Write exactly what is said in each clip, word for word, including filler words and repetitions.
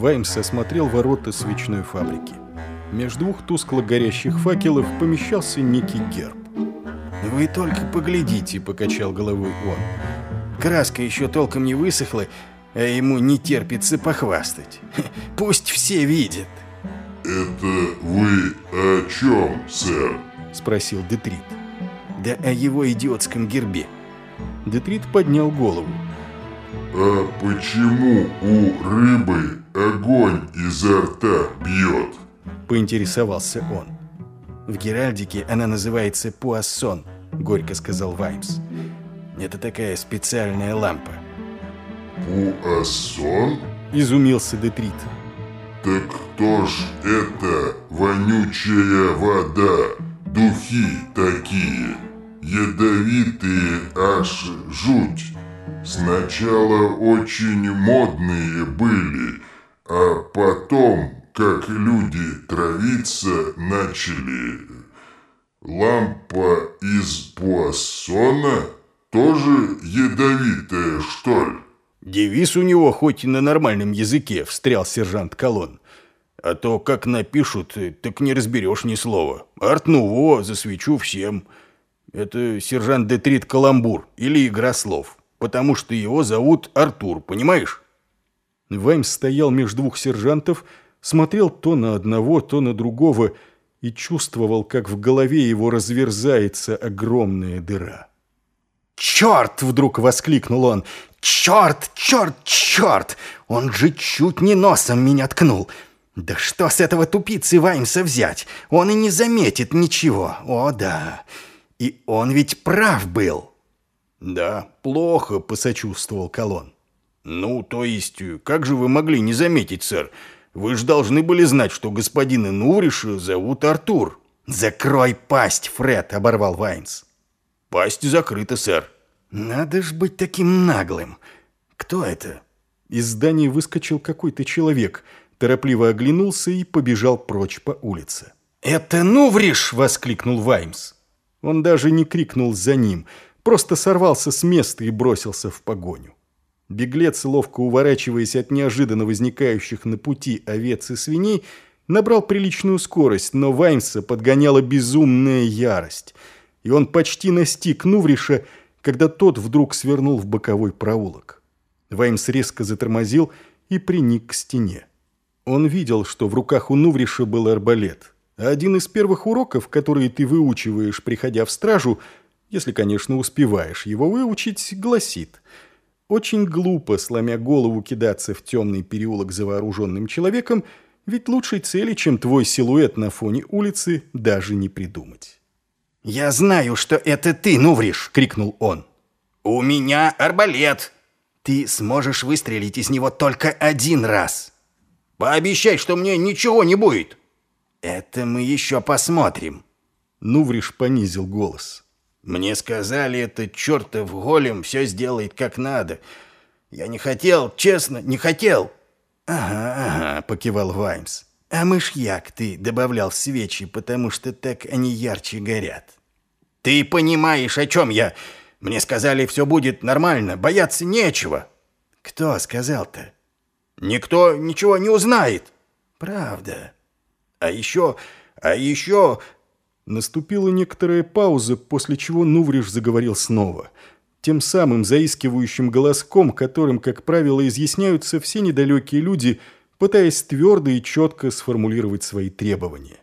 Ваймс осмотрел ворота свечной фабрики. Между двух тускло горящих факелов помещался некий герб. «Вы только поглядите», — покачал головой он. «Краска еще толком не высохла, а ему не терпится похвастать. Пусть все видят». «Это вы о чем, сэр?» — спросил Детрит. «Да о его идиотском гербе». Детрит поднял голову. «А почему у рыбы огонь изо рта бьет?» — поинтересовался он. «В геральдике она называется пуассон», — горько сказал Ваймс. «Это такая специальная лампа». «Пуассон?» — изумился Детрит. «Так кто ж это вонючая вода? Духи такие, ядовитые аж жуть. Сначала очень модные были, а потом, как люди травиться начали, лампа из пуассона тоже ядовитая, что ли?» «Девиз у него хоть и на нормальном языке», — встрял сержант Колон. «А то, как напишут, так не разберешь ни слова. Арт-нуво, засвечу всем. Это сержант Детрит Каламбур или игра слов, потому что его зовут Артур, понимаешь?» Ваймс стоял между двух сержантов, смотрел то на одного, то на другого и чувствовал, как в голове его разверзается огромная дыра. «Черт!» — вдруг воскликнул он. «Черт, черт, черт! Он же чуть не носом меня ткнул! Да что с этого тупицы Ваймса взять? Он и не заметит ничего, о да! И он ведь прав был!» «Да, плохо», — посочувствовал Колон. «Ну, то есть, как же вы могли не заметить, сэр? Вы же должны были знать, что господина Нувриша зовут Артур». «Закрой пасть, Фред!» — оборвал Ваймс. «Пасть закрыта, сэр». «Надо ж быть таким наглым. Кто это?» Из здания выскочил какой-то человек, торопливо оглянулся и побежал прочь по улице. «Это Нувриш!» — воскликнул Ваймс. Он даже не крикнул за ним, просто сорвался с места и бросился в погоню. Беглец, ловко уворачиваясь от неожиданно возникающих на пути овец и свиней, набрал приличную скорость, но Ваймса подгоняла безумная ярость, и он почти настиг Нувриша, когда тот вдруг свернул в боковой проулок. Ваймс резко затормозил и приник к стене. Он видел, что в руках у Нувриша был арбалет, а один из первых уроков, которые ты выучиваешь, приходя в стражу, если, конечно, успеваешь его выучить, гласит: очень глупо, сломя голову, кидаться в темный переулок за вооруженным человеком, ведь лучшей цели, чем твой силуэт на фоне улицы, даже не придумать. «Я знаю, что это ты, Нувриш!» — крикнул он. «У меня арбалет! Ты сможешь выстрелить из него только один раз. Пообещай, что мне ничего не будет!» «Это мы еще посмотрим!» Нувриш понизил голос. «Мне сказали, этот чертов голем все сделает как надо. Я не хотел, честно, не хотел!» «Ага, ага», — покивал Ваймс. «А мышьяк ты добавлял в свечи, потому что так они ярче горят». «Ты понимаешь, о чем я? Мне сказали, все будет нормально, бояться нечего». «Кто сказал-то?» «Никто ничего не узнает». «Правда. А еще, а еще...» Наступила некоторая пауза, после чего Нувриш заговорил снова, тем самым заискивающим голоском, которым, как правило, изъясняются все недалекие люди, пытаясь твердо и четко сформулировать свои требования.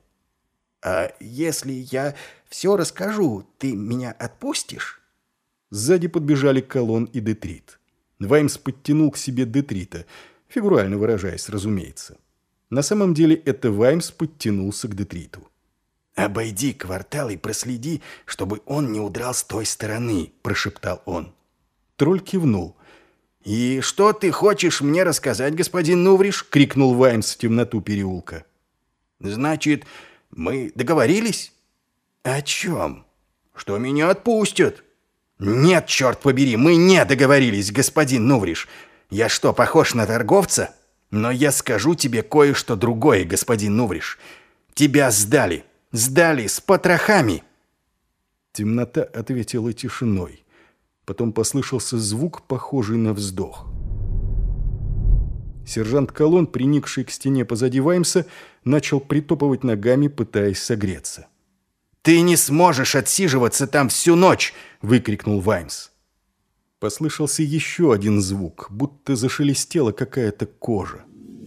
«А если я все расскажу, ты меня отпустишь?» Сзади подбежали Колон и Детрит. Ваймс подтянул к себе Детрита, фигурально выражаясь, разумеется. На самом деле это Ваймс подтянулся к Детриту. «Обойди квартал и проследи, чтобы он не удрал с той стороны», – прошептал он. Тролль кивнул. «И что ты хочешь мне рассказать, господин Нувриш?» – крикнул Ваймс в темноту переулка. «Значит, мы договорились?» «О чем?» «Что меня отпустят». «Нет, черт побери, мы не договорились, господин Нувриш. Я что, похож на торговца? Но я скажу тебе кое-что другое, господин Нувриш. Тебя сдали, сдали с потрохами». Темнота ответила тишиной. Потом послышался звук, похожий на вздох. Сержант Колон, приникший к стене позади Ваймса, начал притопывать ногами, пытаясь согреться. «Ты не сможешь отсиживаться там всю ночь!» — выкрикнул Ваймс. Послышался еще один звук, будто зашелестела какая-то кожа.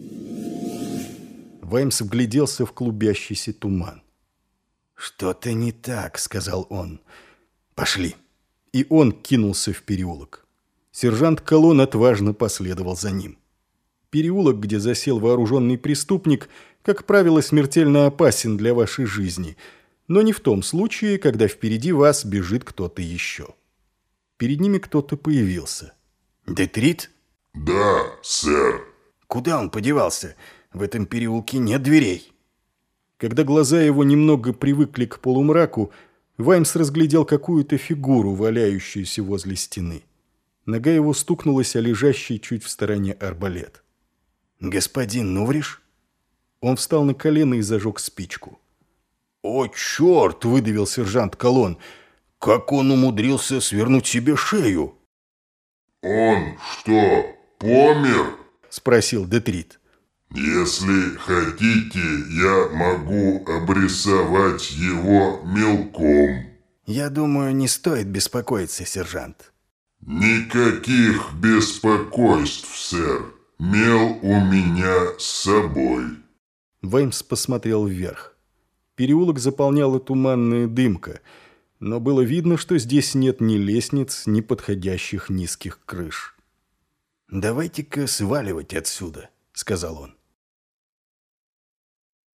Ваймс вгляделся в клубящийся туман. «Что-то не так», — сказал он. «Пошли». И он кинулся в переулок. Сержант Колон отважно последовал за ним. Переулок, где засел вооруженный преступник, как правило, смертельно опасен для вашей жизни, но не в том случае, когда впереди вас бежит кто-то еще. Перед ними кто-то появился. «Детрит?» «Да, сэр». «Куда он подевался? В этом переулке нет дверей». Когда глаза его немного привыкли к полумраку, Ваймс разглядел какую-то фигуру, валяющуюся возле стены. Нога его стукнулась о лежащий чуть в стороне арбалет. «Господин Нувриш?» Он встал на колено и зажег спичку. «О, черт!» — выдавил сержант Колон. «Как он умудрился свернуть себе шею?» «Он что, помер?» — спросил Детрит. «Если хотите, я могу обрисовать его мелком». «Я думаю, не стоит беспокоиться, сержант». «Никаких беспокойств, сэр. Мел у меня с собой». Ваймс посмотрел вверх. Переулок заполняла туманная дымка, но было видно, что здесь нет ни лестниц, ни подходящих низких крыш. «Давайте-ка сваливать отсюда», — сказал он.